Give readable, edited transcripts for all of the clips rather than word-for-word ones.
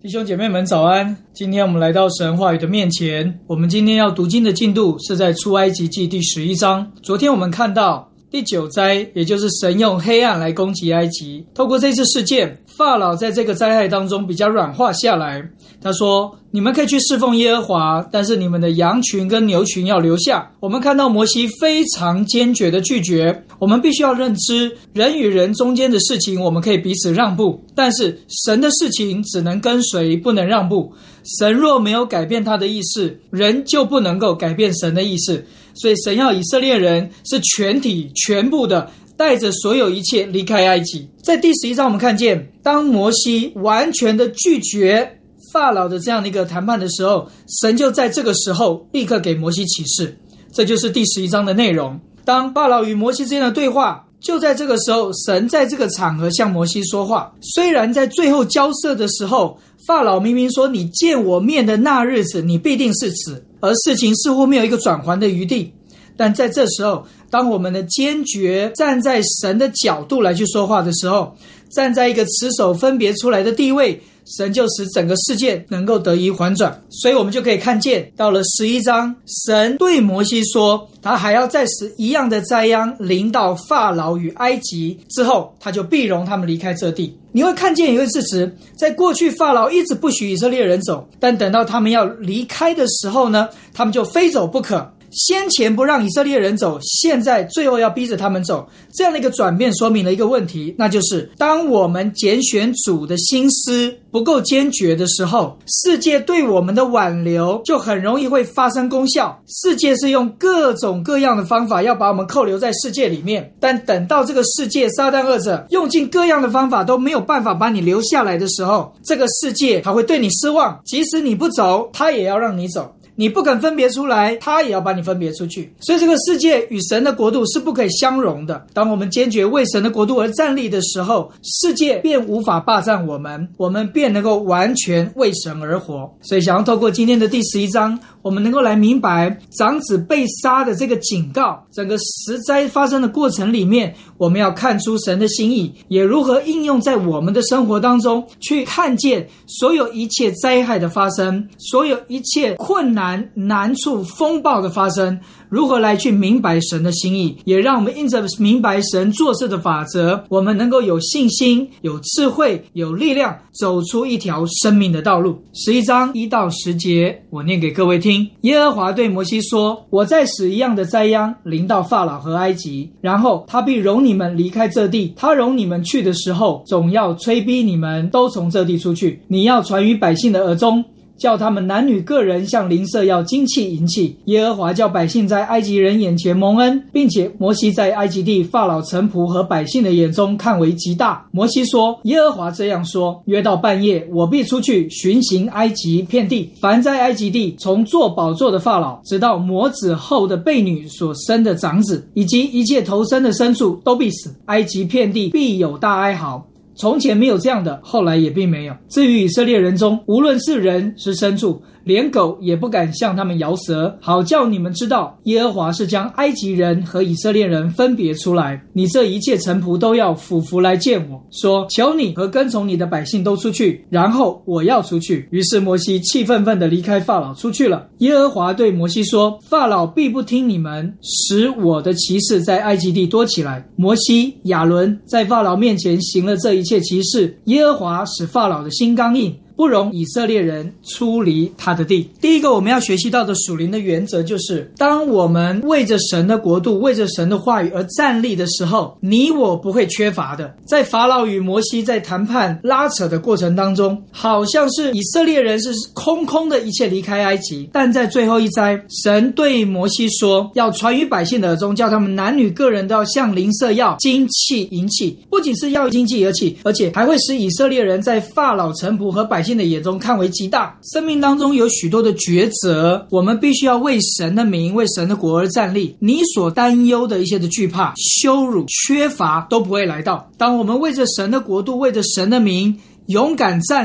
弟兄姐妹们早安，今天我们来到神话语的面前，我们今天要读经的进度是在出埃及记第11章。昨天我们看到第9灾，也就是神用黑暗来攻击埃及。透过这次事件，法老在这个灾害当中比较软化下来，他说你们可以去侍奉耶和华，但是你们的羊群跟牛群要留下。我们看到摩西非常坚决的拒绝。我们必须要认知，人与人中间的事情我们可以彼此让步，但是神的事情只能跟随，不能让步。神若没有改变他的意思，人就不能够改变神的意思。所以神要以色列人是全体全部的带着所有一切离开埃及。在第11章我们看见，当摩西完全的拒绝法老的这样的一个谈判的时候，神就在这个时候立刻给摩西启示。这就是第11章的内容。当法老与摩西之间的对话，就在这个时候，神在这个场合向摩西说话。虽然在最后交涉的时候，法老明明说你见我面的那日子你必定是死，而事情似乎没有一个转圜的余地。但在这时候，当我们的坚决站在神的角度来去说话的时候，站在一个持守分别出来的地位，神就使整个事件能够得以缓转。所以我们就可以看见，到了11章，神对摩西说，他还要再使一样的灾殃临到法老与埃及，之后他就必容他们离开这地。你会看见一个事实，在过去法老一直不许以色列人走，但等到他们要离开的时候呢，他们就非走不可。先前不让以色列人走，现在最后要逼着他们走，这样的一个转变说明了一个问题，那就是当我们拣选主的心思不够坚决的时候，世界对我们的挽留就很容易会发生功效。世界是用各种各样的方法要把我们扣留在世界里面，但等到这个世界撒旦恶者用尽各样的方法都没有办法把你留下来的时候，这个世界他会对你失望，即使你不走，他也要让你走。你不肯分别出来，他也要把你分别出去。所以这个世界与神的国度是不可以相容的。当我们坚决为神的国度而站立的时候，世界便无法霸占我们，我们便能够完全为神而活。所以想要透过今天的第11章，我们能够来明白长子被杀的这个警告，整个十灾发生的过程里面，我们要看出神的心意，也如何应用在我们的生活当中，去看见所有一切灾害的发生，所有一切困难难处风暴的发生，如何来去明白神的心意，也让我们因着明白神做事的法则，我们能够有信心有智慧有力量，走出一条生命的道路。11章1到10节我念给各位听。耶和华对摩西说，我再使一样的灾殃临到法老和埃及，然后他必容你们离开这地，他容你们去的时候，总要催逼你们都从这地出去。你要传于百姓的耳中，叫他们男女个人向邻舍要金器银器。耶和华叫百姓在埃及人眼前蒙恩，并且摩西在埃及地法老臣仆和百姓的眼中看为极大。摩西说，耶和华这样说，约到半夜，我必出去巡行埃及遍地，凡在埃及地从坐宝座的法老，直到磨子后的婢女所生的长子，以及一切头生的牲畜都必死。埃及遍地必有大哀嚎，从前没有这样的，后来也并没有。至于以色列人中，无论是人是牲畜，连狗也不敢向他们摇舌，好叫你们知道耶和华是将埃及人和以色列人分别出来。你这一切臣仆都要俯伏来见我，说，求你和跟从你的百姓都出去，然后我要出去。于是摩西气愤愤地离开法老出去了。耶和华对摩西说，法老必不听你们，使我的奇事在埃及地多起来。摩西亚伦在法老面前行了这一切奇事，耶和华使法老的心刚硬，不容以色列人出离他的地。第一个我们要学习到的属灵的原则就是，当我们为着神的国度为着神的话语而站立的时候，你我不会缺乏的。在法老与摩西在谈判拉扯的过程当中，好像是以色列人是空空的一切离开埃及，但在最后一灾，神对摩西说，要传于百姓的耳中，叫他们男女个人都要向邻舍要金器银器。不仅是要金器银器，而且还会使以色列人在法老臣仆和百姓的眼中看为极大。生命当中有许多的抉择，我们必须要为神的名为神的国而站立。你所担忧的一些的惧怕羞辱缺乏都不会来到。当我们为着神的国度为着神的名勇敢站立，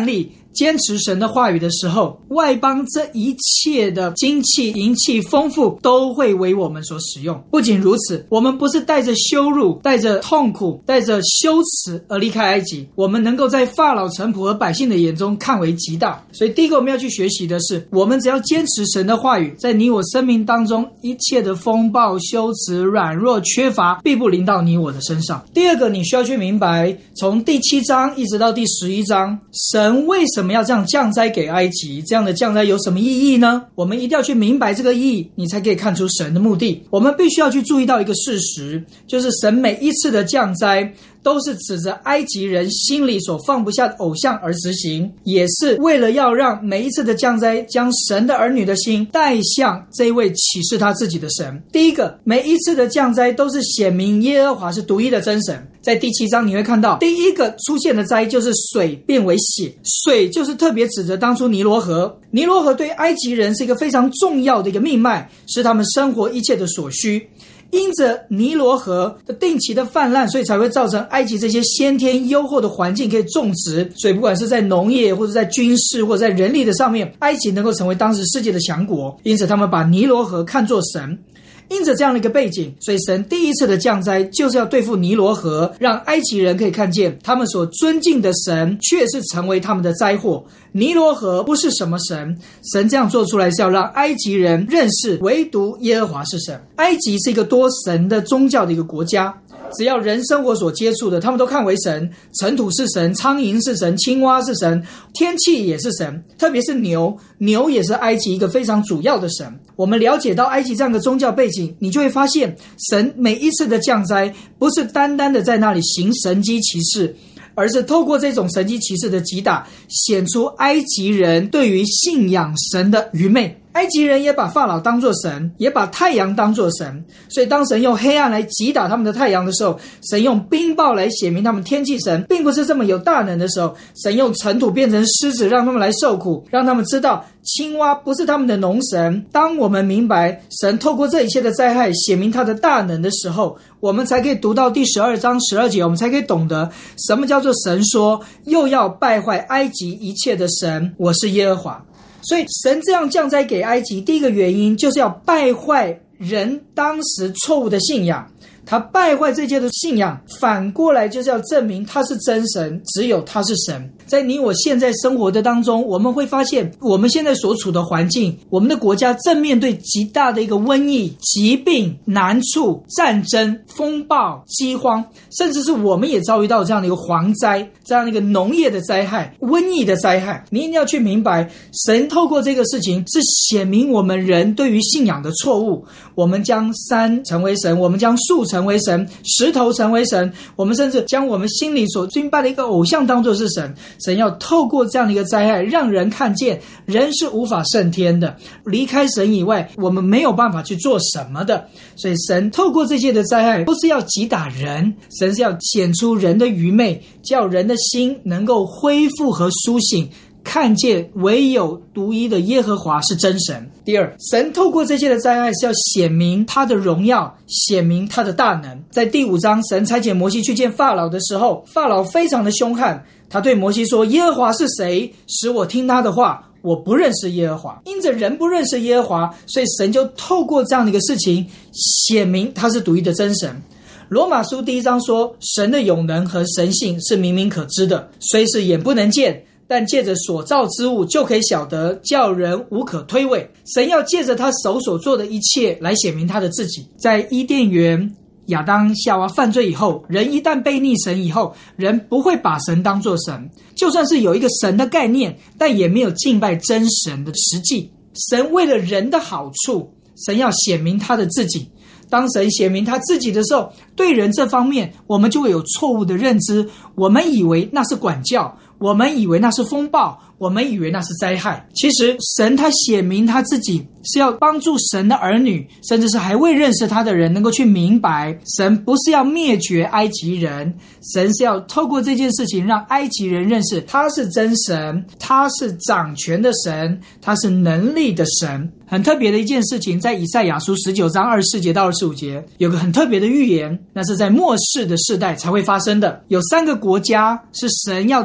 坚持神的话语的时候，外邦这一切的金器银器丰富都会为我们所使用。不仅如此，我们不是带着羞辱带着痛苦带着羞耻而离开埃及，我们能够在法老臣仆和百姓的眼中看为极大。所以第一个我们要去学习的是，我们只要坚持神的话语，在你我生命当中一切的风暴羞耻软弱缺乏必不临到你我的身上。第二个你需要去明白，从第7章一直到第11章，神为什么要这样降灾给埃及，这样的降灾有什么意义呢？我们一定要去明白这个意义，你才可以看出神的目的。我们必须要去注意到一个事实，就是神每一次的降灾都是指着埃及人心里所放不下的偶像而执行，也是为了要让每一次的降灾将神的儿女的心带向这位启示他自己的神。第一个，每一次的降灾都是显明耶和华是独一的真神。在第7章你会看到，第一个出现的灾就是水变为血，水就是特别指着当初尼罗河。尼罗河对埃及人是一个非常重要的一个命脉，是他们生活一切的所需。因着尼罗河的定期的泛滥，所以才会造成埃及这些先天优厚的环境可以种植，所以不管是在农业或者在军事或者在人力的上面，埃及能够成为当时世界的强国。因此他们把尼罗河看作神。因着这样的一个背景，所以神第一次的降灾就是要对付尼罗河，让埃及人可以看见他们所尊敬的神却是成为他们的灾祸。尼罗河不是什么神，神这样做出来是要让埃及人认识唯独耶和华是神。埃及是一个多神的宗教的一个国家，只要人生活所接触的他们都看为神，尘土是神，苍蝇是神，青蛙是神，天气也是神，特别是牛也是埃及一个非常主要的神。我们了解到埃及这样的宗教背景，你就会发现神每一次的降灾不是单单的在那里行神迹奇事，而是透过这种神迹奇事的击打，显出埃及人对于信仰神的愚昧。埃及人也把法老当作神，也把太阳当作神，所以当神用黑暗来击打他们的太阳的时候，神用冰雹来显明他们天气神并不是这么有大能的时候，神用尘土变成狮子让他们来受苦，让他们知道青蛙不是他们的农神。当我们明白神透过这一切的灾害显明他的大能的时候，我们才可以读到第12章12节，我们才可以懂得什么叫做神说又要败坏埃及一切的神，我是耶和华。所以神这样降灾给埃及，第一个原因就是要败坏人当时错误的信仰。他败坏这些的信仰，反过来就是要证明他是真神，只有他是神。在你我现在生活的当中，我们会发现我们现在所处的环境，我们的国家正面对极大的一个瘟疫、疾病、难处、战争、风暴、饥荒，甚至是我们也遭遇到这样的一个蝗灾，这样的一个农业的灾害、瘟疫的灾害。你一定要去明白，神透过这个事情是显明我们人对于信仰的错误。我们将山成为神，我们将树成为神，石头成为神，我们甚至将我们心里所敬拜的一个偶像当作是神。神要透过这样的一个灾害，让人看见人是无法胜天的，离开神以外我们没有办法去做什么的。所以神透过这些的灾害不是要击打人，神是要显出人的愚昧，叫人的心能够恢复和苏醒，看见唯有独一的耶和华是真神。第二，神透过这些的灾害是要显明他的荣耀，显明他的大能。在第5章，神差遣摩西去见法老的时候，法老非常的凶悍，他对摩西说，耶和华是谁，使我听他的话，我不认识耶和华。因着人不认识耶和华，所以神就透过这样的一个事情显明他是独一的真神。罗马书第1章说，神的永能和神性是明明可知的，虽是眼不能见，但借着所造之物就可以晓得，叫人无可推诿。神要借着他手所做的一切来显明他的自己。在伊甸园，亚当夏娃犯罪以后，人一旦背逆神以后，人不会把神当作神，就算是有一个神的概念，但也没有敬拜真神的实际。神为了人的好处，神要显明他的自己。当神显明他自己的时候，对人这方面我们就会有错误的认知，我们以为那是管教，我们以为那是风暴，我们以为那是灾害。其实神他显明他自己是要帮助神的儿女，甚至是还未认识他的人能够去明白，神不是要灭绝埃及人，神是要透过这件事情让埃及人认识他是真神，他是掌权的神，他是能力的神。很特别的一件事情，在以赛亚书19章24节到25节有个很特别的预言，那是在末世的世代才会发生的。有3个国家是神要特别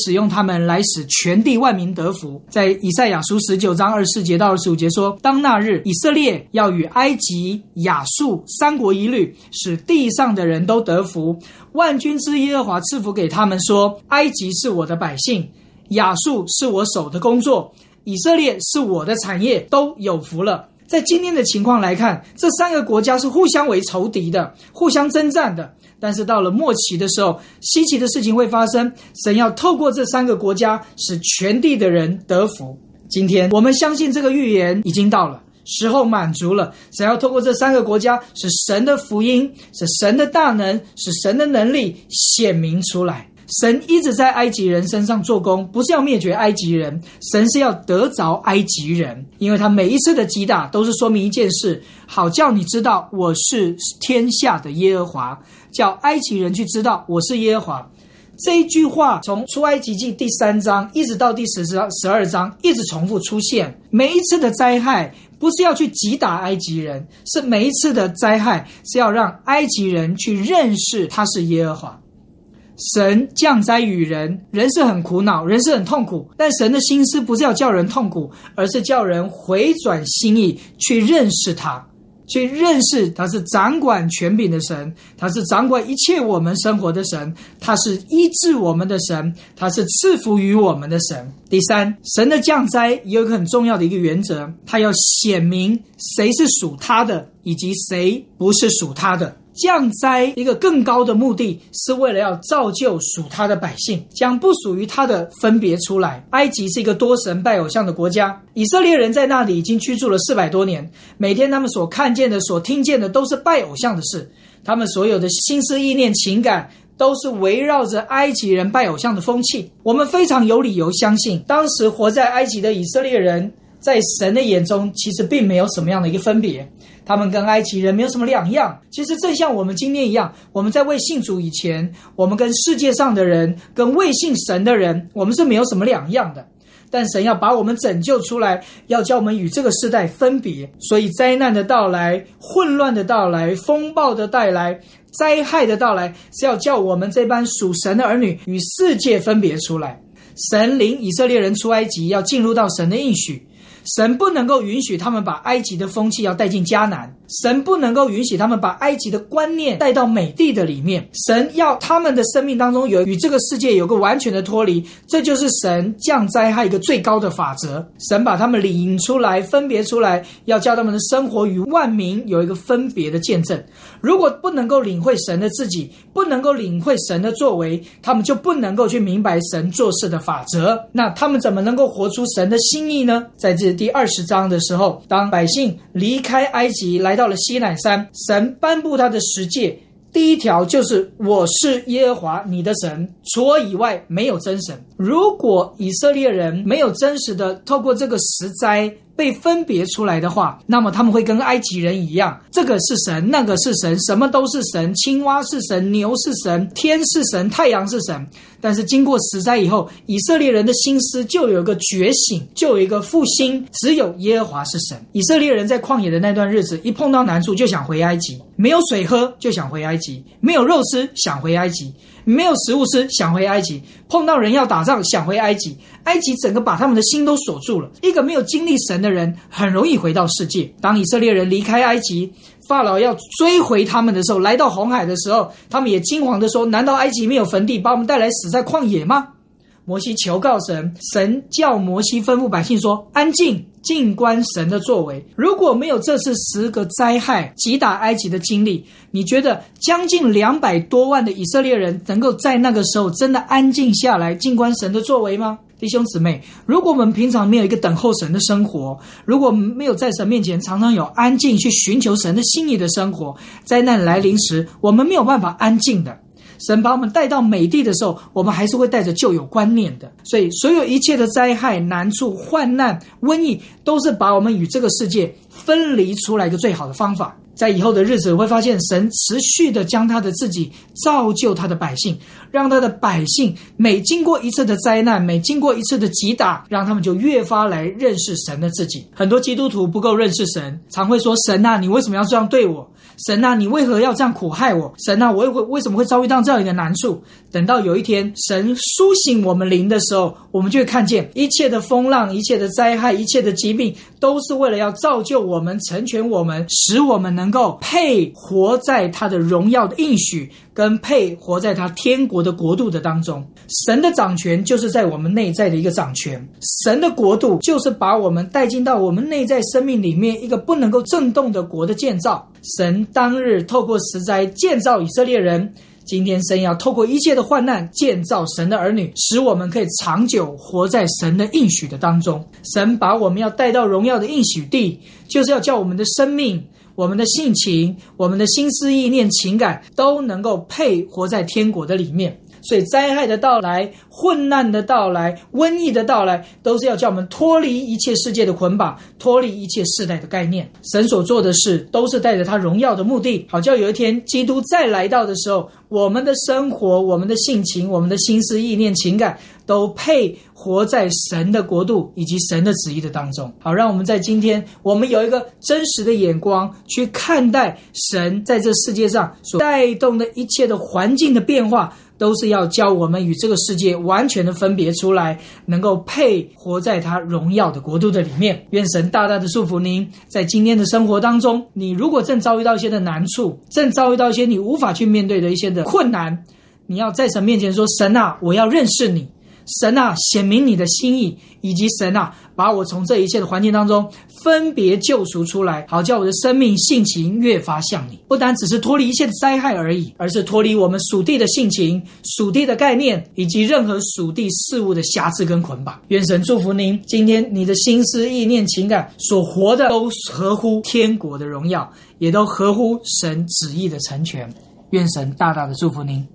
使用他们来使全地万民得福。在以赛亚书19章24节到25节说，当那日，以色列要与埃及、亚述三国一律，使地上的人都得福。万军之耶和华赐福给他们说，埃及是我的百姓，亚述是我手的工作，以色列是我的产业，都有福了。在今天的情况来看，这三个国家是互相为仇敌的，互相征战的。但是到了末期的时候，稀奇的事情会发生，神要透过这三个国家使全地的人得福。今天我们相信这个预言已经到了，时候满足了，神要透过这三个国家使神的福音，使神的大能，使神的能力显明出来。神一直在埃及人身上做工，不是要灭绝埃及人，神是要得着埃及人，因为他每一次的击打都是说明一件事，好叫你知道我是天下的耶和华，叫埃及人去知道我是耶和华。这一句话从出埃及记第3章一直到第12章一直重复出现。每一次的灾害不是要去击打埃及人，是每一次的灾害是要让埃及人去认识他是耶和华。神降灾于人，人是很苦恼，人是很痛苦，但神的心思不是要叫人痛苦，而是叫人回转心意，去认识他，去认识他是掌管权柄的神，他是掌管一切我们生活的神，他是医治我们的神，他是赐福于我们的神。第三，神的降灾有一个很重要的一个原则，他要显明谁是属他的，以及谁不是属他的。降灾一个更高的目的是为了要造就属他的百姓，将不属于他的分别出来。埃及是一个多神拜偶像的国家，以色列人在那里已经居住了400多年，每天他们所看见的所听见的都是拜偶像的事，他们所有的心思意念情感都是围绕着埃及人拜偶像的风气。我们非常有理由相信，当时活在埃及的以色列人在神的眼中其实并没有什么样的一个分别，他们跟埃及人没有什么两样。其实正像我们今天一样，我们在未信主以前，我们跟世界上的人，跟未信神的人，我们是没有什么两样的。但神要把我们拯救出来，要叫我们与这个世代分别。所以灾难的到来，混乱的到来，风暴的带来，灾害的到来，是要叫我们这班属神的儿女与世界分别出来。神领以色列人出埃及，要进入到神的应许，神不能够允许他们把埃及的风气要带进迦南，神不能够允许他们把埃及的观念带到美地的里面，神要他们的生命当中有与这个世界有个完全的脱离，这就是神降灾害一个最高的法则。神把他们领出来，分别出来，要叫他们的生活与万民有一个分别的见证。如果不能够领会神的自己，不能够领会神的作为，他们就不能够去明白神做事的法则，那他们怎么能够活出神的心意呢？在这第20章的时候，当百姓离开埃及来到了西乃山，神颁布他的十诫，第一条就是我是耶和华你的神，除我以外没有真神。如果以色列人没有真实的透过这个十灾被分别出来的话，那么他们会跟埃及人一样，这个是神，那个是神，什么都是神，青蛙是神，牛是神，天是神，太阳是神。但是经过十灾以后，以色列人的心思就有一个觉醒，就有一个复兴，只有耶和华是神。以色列人在旷野的那段日子，一碰到难处就想回埃及，没有水喝就想回埃及，没有肉吃想回埃及，没有食物吃想回埃及，碰到人要打仗想回埃及。埃及整个把他们的心都锁住了。一个没有经历神的人很容易回到世界。当以色列人离开埃及，法老要追回他们的时候，来到红海的时候，他们也惊惶地说，难道埃及没有坟地，把我们带来死在旷野吗？摩西求告神，神叫摩西吩咐百姓说，安静，静观神的作为。如果没有这次10个灾害击打埃及的经历，你觉得将近200多万的以色列人能够在那个时候真的安静下来，静观神的作为吗？弟兄姊妹，如果我们平常没有一个等候神的生活，如果没有在神面前常常有安静去寻求神的心意的生活，灾难来临时，我们没有办法安静的。神把我们带到美地的时候，我们还是会带着旧有观念的。所以所有一切的灾害、难处、患难、瘟疫，都是把我们与这个世界分离出来一个最好的方法。 在以后的日子会发现，神持续的将他的自己造就他的百姓，让他的百姓每经过一次的灾难，每经过一次的击打，让他们就越发来认识神的自己。很多基督徒不够认识神，常会说，神啊，你为什么要这样对我？神啊，你为何要这样苦害我？神啊，我为什么会遭遇到这样一个难处？等到有一天神苏醒我们灵的时候，我们就会看见一切的风浪，一切的灾害，一切的疾病，都是为了要造就我们，成全我们，使我们能够配活在他的荣耀的应许，跟配活在他天国的国度的当中。神的掌权就是在我们内在的一个掌权，神的国度就是把我们带进到我们内在生命里面一个不能够震动的国的建造。神当日透过十灾建造以色列人，今天神要透过一切的患难建造神的儿女，使我们可以长久活在神的应许的当中。神把我们要带到荣耀的应许地，就是要叫我们的生命，我们的性情，我们的心思意念情感都能够配活在天国的里面。所以灾害的到来，混乱的到来，瘟疫的到来，都是要叫我们脱离一切世界的捆绑，脱离一切世代的概念。神所做的事都是带着他荣耀的目的，好叫有一天基督再来到的时候，我们的生活，我们的性情，我们的心思意念情感都配活在神的国度以及神的旨意的当中。好，让我们在今天我们有一个真实的眼光去看待神在这世界上所带动的一切的环境的变化，都是要教我们与这个世界完全的分别出来，能够配活在他荣耀的国度的里面。愿神大大的祝福您，在今天的生活当中，你如果正遭遇到一些的难处，正遭遇到一些你无法去面对的一些的困难，你要在神面前说，神啊，我要认识你，神啊，显明你的心意，以及神啊，把我从这一切的环境当中分别救赎出来，好叫我的生命性情越发像你。不单只是脱离一切的灾害而已，而是脱离我们属地的性情、属地的概念，以及任何属地事物的瑕疵跟捆绑。愿神祝福您，今天你的心思意念情感所活的都合乎天国的荣耀，也都合乎神旨意的成全。愿神大大的祝福您。